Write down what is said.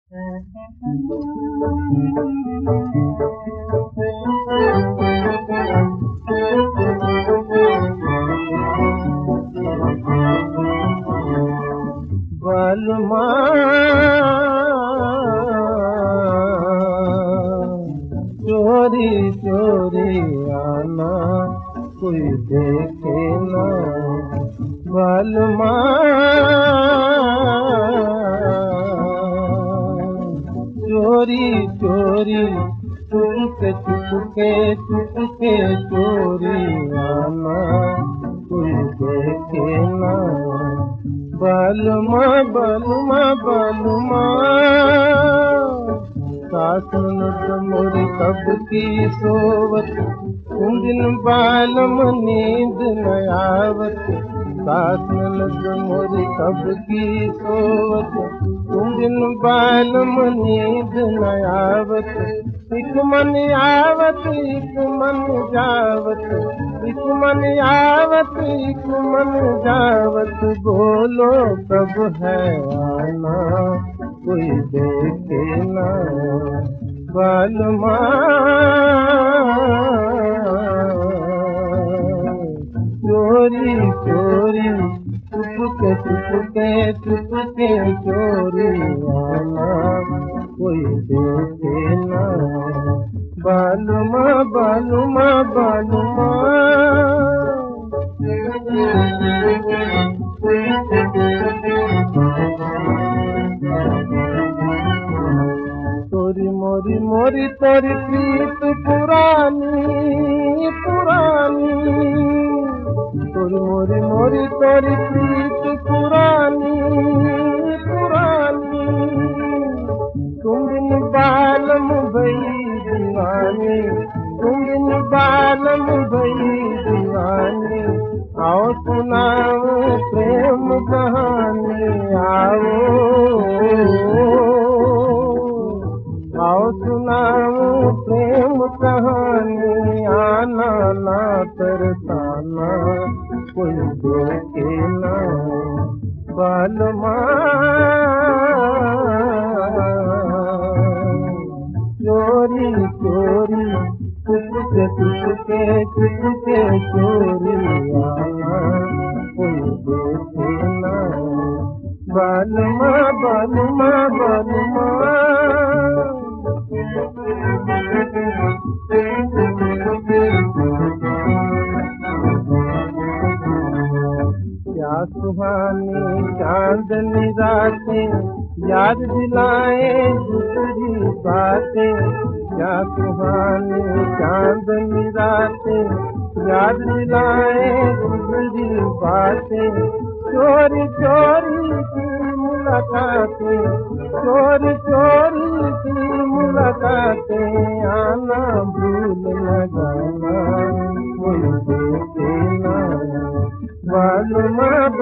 बालमा चोरी चोरी आना कोई देखे ना, बालमा चोरी चोरी चुपके चुपके चुपके चोरी आना कोई देखे ना, बालमा बालमा बालमा सास नद मोरी कब की सोवत, दिन बालम नींद न आवत, सास नद मोरी कब की सोवत, दिन बालम नींद न आवत, एक मन आवत एक मन जावत, एक मन आवत एक मन जावत, बोलो कब है आना कोई देखे ना, बालमा चोरी चोरी चुपके चुपके चुपके चोरी आना कोई देखे ना, बालमा बालमा बालमा तोरी मोरी मोरी तोरी प्रीत पुरानी पुरानी, तोरी मोरी मोरी तोरी प्रीत पुरानी पुरानी, तुम बिन बालम भई दीवानी, तुम बिन बालम भई दीवानी, आओ सुनाओ प्रेम कहानी, आओ सुनाओ प्रेम कहानी, आना ना तरसाना कोई देखे ना, बालमा चोरी चोरी चुपके चुपके चुपके चोरी आना कोई देखे ना, बालमा बालमा बालमा क्या सुहानी चांदनी रातें याद दिलाए दूसरी बातें, क्या सुहानी चांदनी रातें याद दिलाए दूसरी बातें, चोरी चोरी की मुलाकातें, चोरी चोरी की मुलाकातें, आना भूल न जाना कोई देखे ना, बालमा